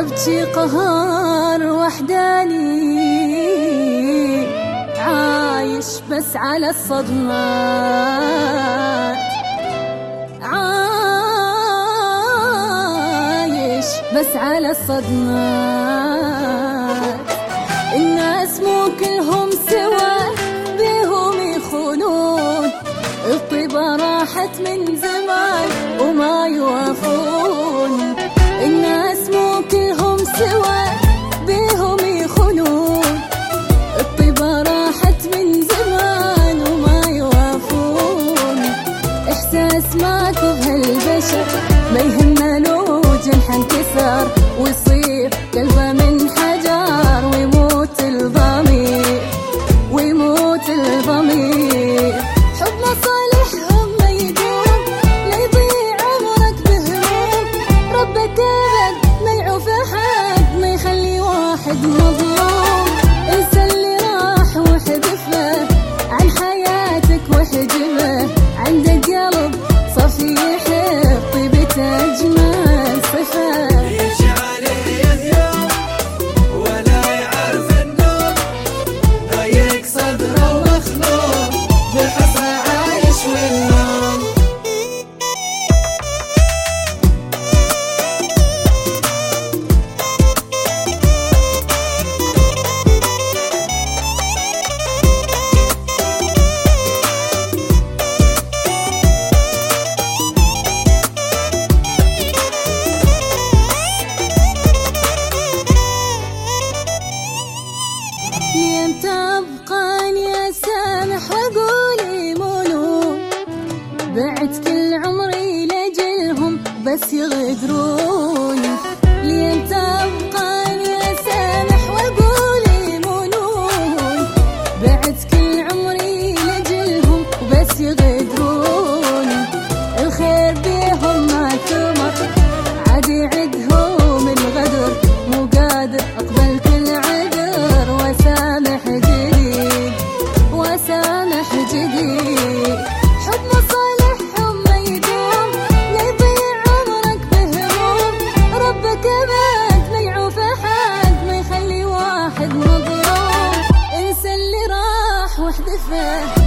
أبكي قهر وحداني، عايش بس على الصدمات، عايش بس على الصدمات. الناس مو كلهم سوا بيهم يخونون، الطيبة راحت من زمان وما يوافون. الناس مو كلهم سوا بيهم يخونون، الطيبة راحت من زمان وما يوافون. إحساس ماكو بهالبشر ما يهمه لو جنح انكسر ويصير قلبه من حجر، ويموت الضمير ويموت الضمير. حب مصالحهم ما يدوم، لا يضيع عمرك بهموم. ربك أبد ما يعوف أحد، ما يخلي واحد مظلوم. انسى اللي راح واحذفه عن حياتك واحجبه. عندك قلب صفي يحب طيبته أجمل صفة. يمشي عليه يهيم ولا يعرف النوم، ضيق صدره ومخنوق بالحصى عايش والنوم. لين تبقاني أسامح وأقول يمونون، بعت كل عمري لأجلهم بس يغدرون. لين تبقاني أسامح وأقول يمونون، بعت كل عمري لأجلهم بس يغدرون. الخير بيهم ما ثمر، عاد يعدهم الغدر، مو قادر أقبل كل عذر وسامح جديد وسامح جديد. حب مصالحهم ما يدوم، لا يضيع عمرك بهموم. ربك أبد ما يعوف أحد، ما يخلي واحد مظلوم. انسى اللي راح واحذفه